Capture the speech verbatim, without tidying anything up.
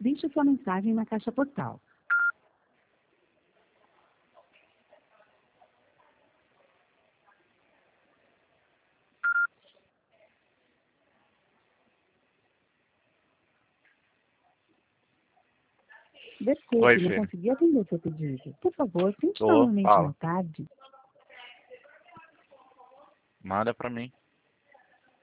Deixe sua mensagem na caixa postal. Desculpe, Oi, não filho. consegui atender seu pedido. Por favor, tente Tô, novamente fala. mais tarde. Manda pra mim.